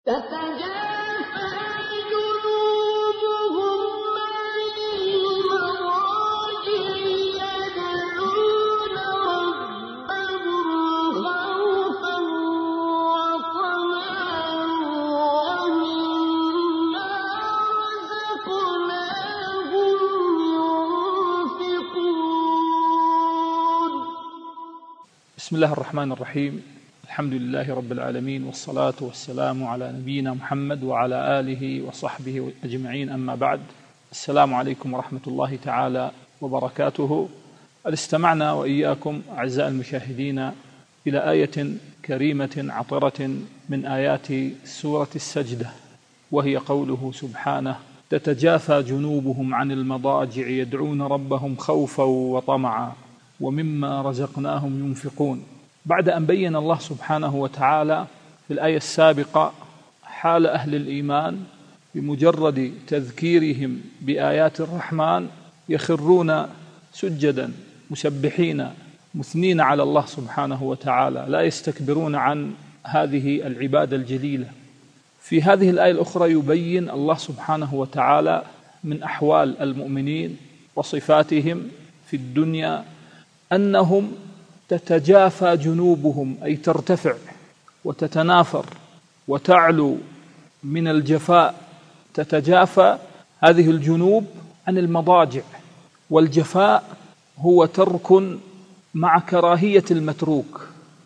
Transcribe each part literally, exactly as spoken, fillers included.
بسم الله الرحمن الرحيم. الحمد لله رب العالمين، والصلاة والسلام على نبينا محمد وعلى آله وصحبه أجمعين، أما بعد. السلام عليكم ورحمة الله تعالى وبركاته. استمعنا وإياكم أعزائي المشاهدين إلى آية كريمة عطرة من آيات سورة السجدة، وهي قوله سبحانه: تتجافى جنوبهم عن المضاجع يدعون ربهم خوفا وطمعا ومما رزقناهم ينفقون. بعد أن بين الله سبحانه وتعالى في الآية السابقة حال أهل الإيمان بمجرد تذكيرهم بآيات الرحمن يخرون سجدا مسبحين مثنين على الله سبحانه وتعالى، لا يستكبرون عن هذه العبادة الجليلة. في هذه الآية الأخرى يبين الله سبحانه وتعالى من أحوال المؤمنين وصفاتهم في الدنيا أنهم تتجافى جنوبهم، أي ترتفع وتتنافر وتعلو من الجفاء. تتجافى هذه الجنوب عن المضاجع، والجفاء هو ترك مع كراهية المتروك،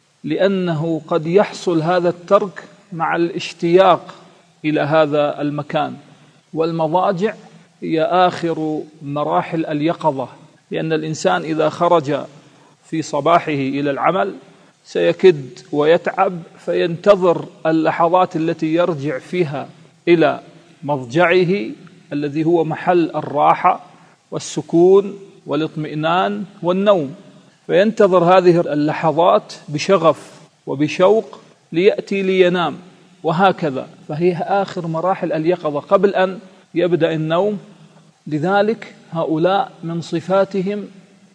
لأنه قد يحصل هذا الترك مع الاشتياق إلى هذا المكان. والمضاجع هي آخر مراحل اليقظة، لأن الإنسان إذا خرج في صباحه إلى العمل سيكد ويتعب، فينتظر اللحظات التي يرجع فيها إلى مضجعه الذي هو محل الراحة والسكون والاطمئنان والنوم، فينتظر هذه اللحظات بشغف وبشوق ليأتي لينام، وهكذا. فهي آخر مراحل اليقظة قبل أن يبدأ النوم. لذلك هؤلاء من صفاتهم،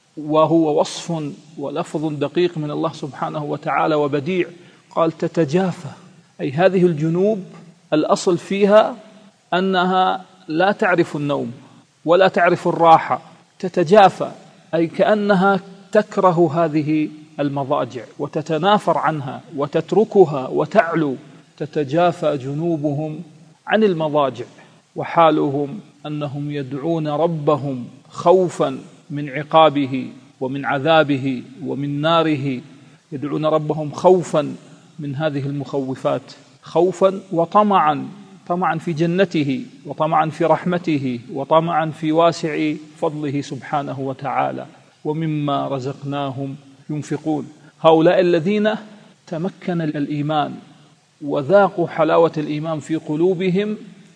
وهو وصف ولفظ دقيق من الله سبحانه وتعالى وبديع، قال تتجافى، أي هذه الجنوب الأصل فيها أنها لا تعرف النوم ولا تعرف الراحة. تتجافى أي كأنها تكره هذه المضاجع وتتنافر عنها وتتركها وتعلو. تتجافى جنوبهم عن المضاجع، وحالهم أنهم يدعون ربهم خوفا من عقابه ومن عذابه ومن ناره، يدعون ربهم خوفا من هذه المخوفات، خوفا وطمعا، طمعا في جنته وطمعا في رحمته وطمعا في واسع فضله سبحانه وتعالى. ومما رزقناهم ينفقون. هؤلاء الذين تمكن الإيمان وذاقوا حلاوة الإيمان في قلوبهم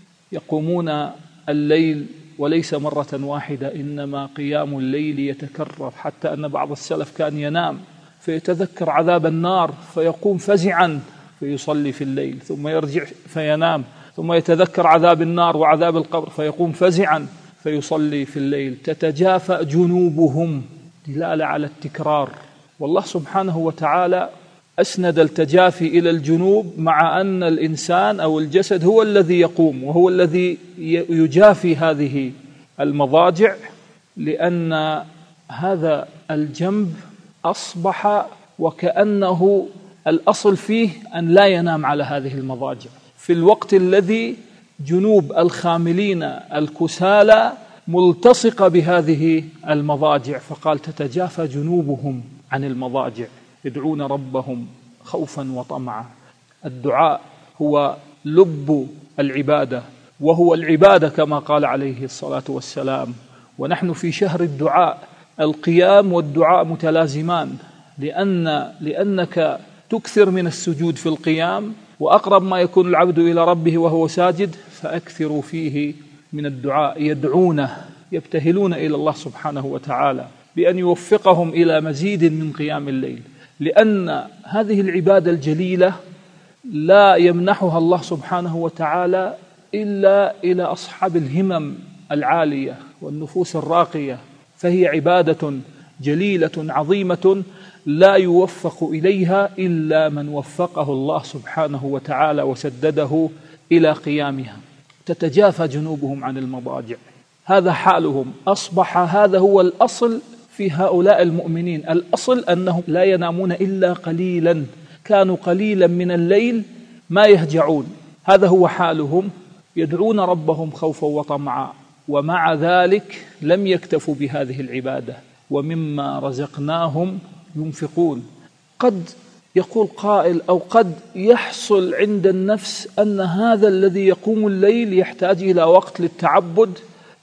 يقومون الليل، وليس مرة واحدة، إنما قيام الليل يتكرر، حتى أن بعض السلف كان ينام فيتذكر عذاب النار فيقوم فزعا فيصلي في الليل، ثم يرجع فينام، ثم يتذكر عذاب النار وعذاب القبر فيقوم فزعا فيصلي في الليل. تتجافى جنوبهم، دلالة على التكرار. والله سبحانه وتعالى أسند التجافي إلى الجنوب، مع أن الإنسان أو الجسد هو الذي يقوم وهو الذي يجافي هذه المضاجع، لأن هذا الجنب أصبح وكأنه الأصل فيه أن لا ينام على هذه المضاجع، في الوقت الذي جنوب الخاملين الكسالى ملتصقة بهذه المضاجع. فقال تتجافى جنوبهم عن المضاجع يدعون ربهم خوفا وطمعا. الدعاء هو لب العبادة، وهو العبادة كما قال عليه الصلاة والسلام. ونحن في شهر الدعاء، القيام والدعاء متلازمان، لأن لأنك تكثر من السجود في القيام، وأقرب ما يكون العبد إلى ربه وهو ساجد، فأكثروا فيه من الدعاء. يدعونه، يبتهلون إلى الله سبحانه وتعالى بأن يوفقهم إلى مزيد من قيام الليل، لأن هذه العبادة الجليلة لا يمنحها الله سبحانه وتعالى إلا إلى أصحاب الهمم العالية والنفوس الراقية. فهي عبادة جليلة عظيمة لا يوفق إليها إلا من وفقه الله سبحانه وتعالى وسدده إلى قيامها. تتجافى جنوبهم عن المضاجع، هذا حالهم. أصبح هذا هو الأصل في هؤلاء المؤمنين، الأصل أنهم لا ينامون إلا قليلا، كانوا قليلا من الليل ما يهجعون، هذا هو حالهم، يدعون ربهم خوفا وطمعا، ومع ذلك لم يكتفوا بهذه العبادة، ومما رزقناهم ينفقون. قد يقول قائل أو قد يحصل عند النفس أن هذا الذي يقوم الليل يحتاج إلى وقت للتعبد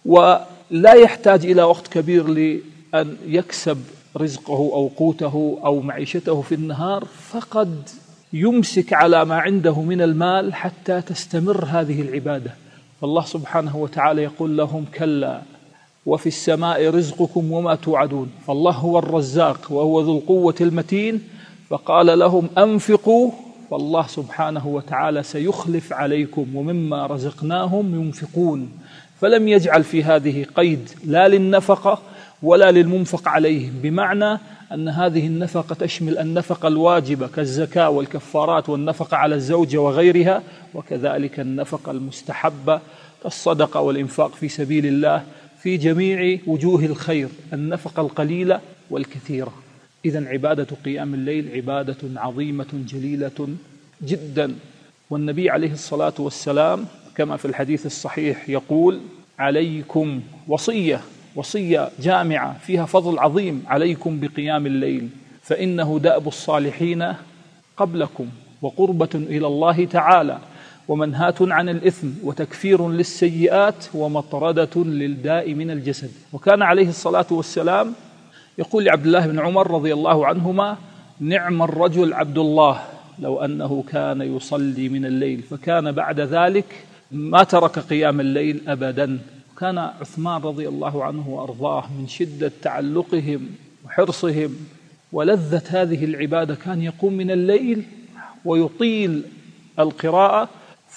ولا يحتاج إلى وقت كبير لأن يكسب رزقه أو قوته أو معيشته في النهار، فقد يمسك على ما عنده من المال حتى تستمر هذه العبادة. فالله سبحانه وتعالى يقول لهم: كلا وفي السماء رزقكم وما توعدون. فالله هو الرزاق وهو ذو القوة المتين، فقال لهم: أنفقوا، فالله سبحانه وتعالى سيخلف عليكم، ومما رزقناهم ينفقون. فلم يجعل في هذه قيد لا للنفقة ولا للمنفق عليه، بمعنى أن هذه النفقة تشمل النفقة الواجبة كالزكاة والكفارات والنفقة على الزوجة وغيرها، وكذلك النفقة المستحبة كالصدقة والإنفاق في سبيل الله في جميع وجوه الخير، النفقة القليلة والكثيرة. إذن عبادة قيام الليل عبادة عظيمة جليلة جدا. والنبي عليه الصلاة والسلام كما في الحديث الصحيح يقول: عليكم وصية وصية جامعة فيها فضل عظيم، عليكم بقيام الليل فإنه دأب الصالحين قبلكم وقربة إلى الله تعالى ومنهاة عن الإثم وتكفير للسيئات ومطردة للداء من الجسد. وكان عليه الصلاة والسلام يقول لعبد الله بن عمر رضي الله عنهما: نعم الرجل عبد الله لو أنه كان يصلي من الليل، فكان بعد ذلك ما ترك قيام الليل أبدا. كان عثمان رضي الله عنه وأرضاه من شدة تعلقهم وحرصهم ولذة هذه العبادة كان يقوم من الليل ويطيل القراءة،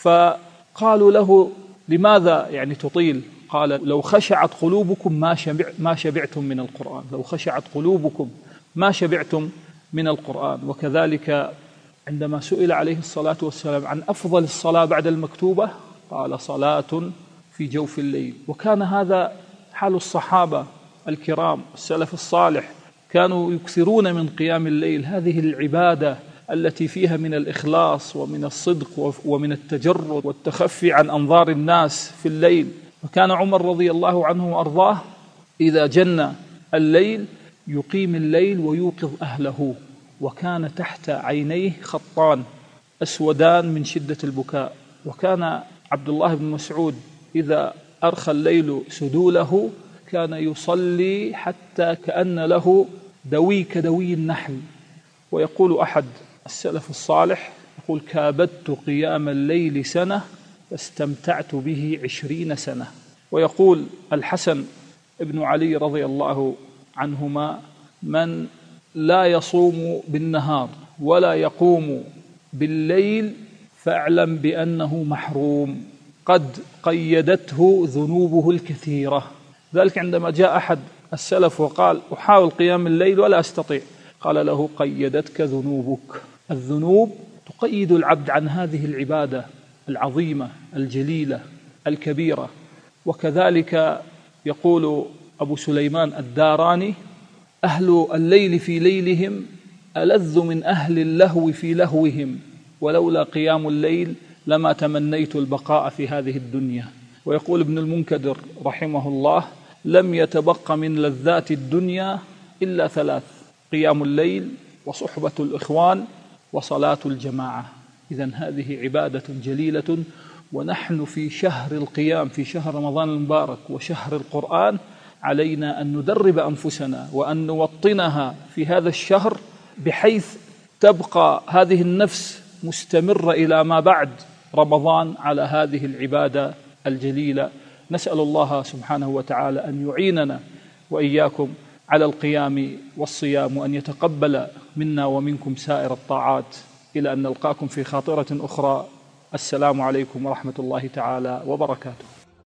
فقالوا له: لماذا يعني تطيل؟ قال: لو خشعت قلوبكم ما شبع ما شبعتم من القرآن، لو خشعت قلوبكم ما شبعتم من القرآن. وكذلك عندما سئل عليه الصلاة والسلام عن أفضل الصلاة بعد المكتوبة قال: صلاة في جوف الليل. وكان هذا حال الصحابة الكرام السلف الصالح، كانوا يكثرون من قيام الليل، هذه العبادة التي فيها من الإخلاص ومن الصدق ومن التجرد والتخفي عن أنظار الناس في الليل. وكان عمر رضي الله عنه وأرضاه إذا جن الليل يقيم الليل ويوقظ أهله، وكان تحت عينيه خطان أسودان من شدة البكاء. وكان عبد الله بن مسعود إذا أرخى الليل سدوله كان يصلي حتى كأن له دوي كدوي النحل. ويقول أحد السلف الصالح يقول: كابدت قيام الليل سنة فاستمتعت به عشرين سنة. ويقول الحسن ابن علي رضي الله عنهما: من لا يصوم بالنهار ولا يقوم بالليل فاعلم بأنه محروم، قد قيدته ذنوبه الكثيرة. ذلك عندما جاء أحد السلف وقال: أحاول قيام الليل ولا أستطيع، قال له: قيدتك ذنوبك. الذنوب تقيد العبد عن هذه العبادة العظيمة الجليلة الكبيرة. وكذلك يقول أبو سليمان الداراني: أهل الليل في ليلهم ألذ من أهل اللهو في لهوهم، ولولا قيام الليل لما تمنيت البقاء في هذه الدنيا. ويقول ابن المنكدر رحمه الله: لم يتبق من لذات الدنيا إلا ثلاث: قيام الليل وصحبة الإخوان وصلاة الجماعة. إذن هذه عبادة جليلة، ونحن في شهر القيام، في شهر رمضان المبارك وشهر القرآن، علينا أن ندرب أنفسنا وأن نوطنها في هذا الشهر بحيث تبقى هذه النفس مستمرة إلى ما بعد رمضان على هذه العبادة الجليلة. نسأل الله سبحانه وتعالى أن يعيننا وإياكم على القيام والصيام، وأن يتقبل منا ومنكم سائر الطاعات، إلى أن نلقاكم في خاطرة أخرى. السلام عليكم ورحمة الله تعالى وبركاته.